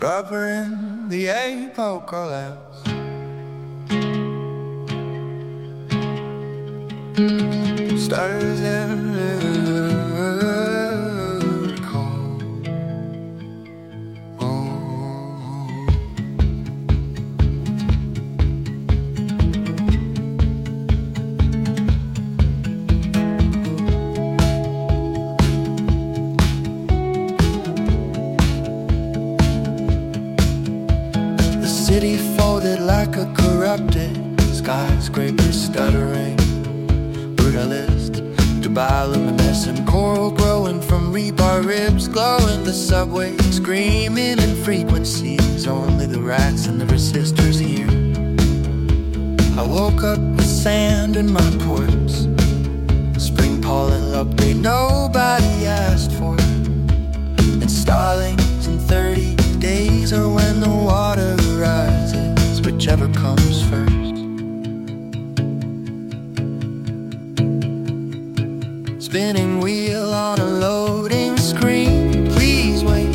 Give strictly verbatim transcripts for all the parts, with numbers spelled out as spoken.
Rubber in the apocalypse. Stars everywhere cold. Oh. The city folded like a corrupted skyscraper stuttering. Brutalist, bioluminescent coral growing from rebar ribs, glowing the subway, screaming in frequencies only the rats and the resistors hear. I woke up with sand in my pores, spring pollen upgrade nobody asked for, and starlings in thirty days, or when the water rises, whichever comes first. Spinning wheel on a loading screen, please wait.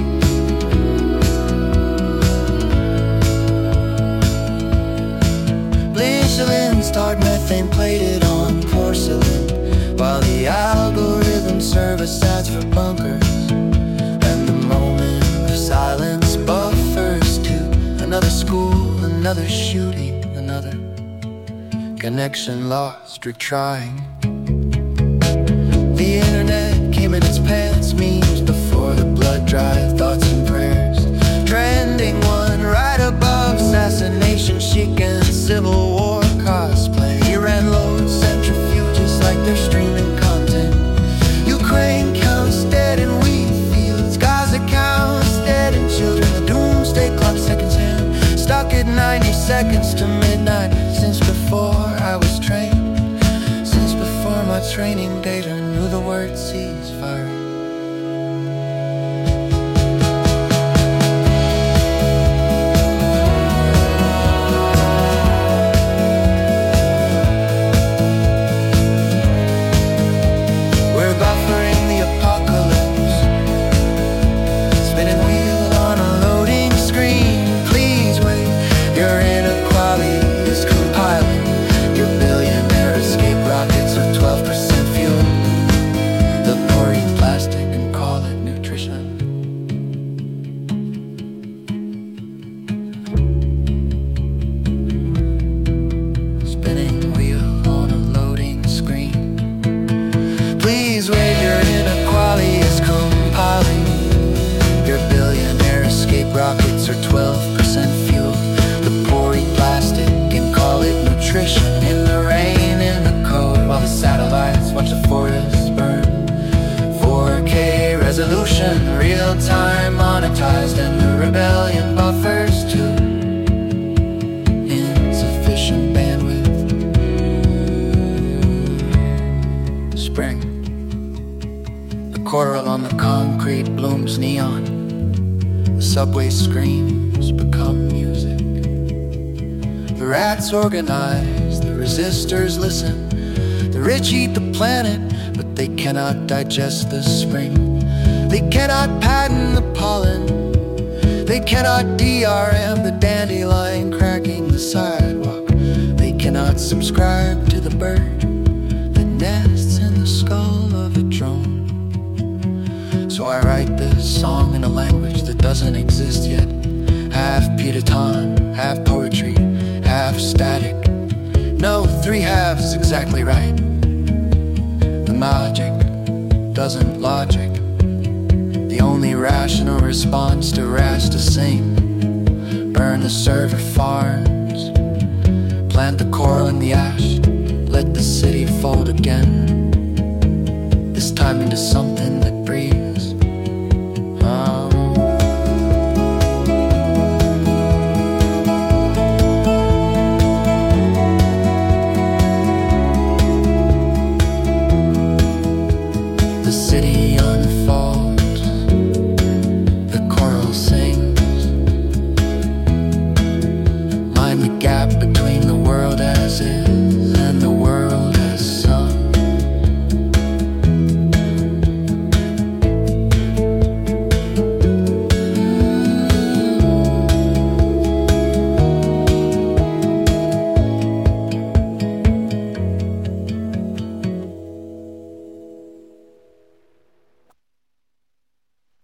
Michelin starred methane plated on porcelain, while the algorithms serve as ads for bunkers, and the moment of silence buffers to another school, another shooting, another connection lost, retrying. The internet came in its pants, memes before the blood drive, thoughts and prayers. Trending one right above assassination chic and civil war cosplay. Iran loads centrifuges like they're streaming content. Ukraine counts dead in wheat fields. Gaza counts dead in children. The doomsday clock seconds hand, stuck at ninety seconds to midnight. Since before I was trained, since before my training data knew the word ceasefire. We're buffering the apocalypse, spinning wheel on a loading screen. Please wait, your inequality is compiling. Your billionaire escape rockets are twelve percent fuel. Plastic and call it nutrition. Spinning wheel on a loading screen. Please wait, your inequality is compiling. Your billionaire escape rockets are twelve percent fuel. The poor eat plastic and call it nutrition. In the rain, in the cold, while the satellites watch the forests burn. four K resolution, real time monetized, and the rebellion buffers too. Insufficient bandwidth. Spring. The coral on the concrete blooms neon. The subway screams become music. The rats organize, the resistors listen. The rich eat the planet, but they cannot digest the spring. They cannot patent the pollen. They cannot D R M the dandelion cracking the sidewalk. They cannot subscribe to the bird that nests in the skull of a drone. So I write this song in a language that doesn't exist yet. Half Piedton, half poetry, half static. No, three halves exactly right. The magic doesn't logic. The only rational response to rash to sing. Burn the server farms, plant the coral in the ash, let the city fold again. This time into something that breathes.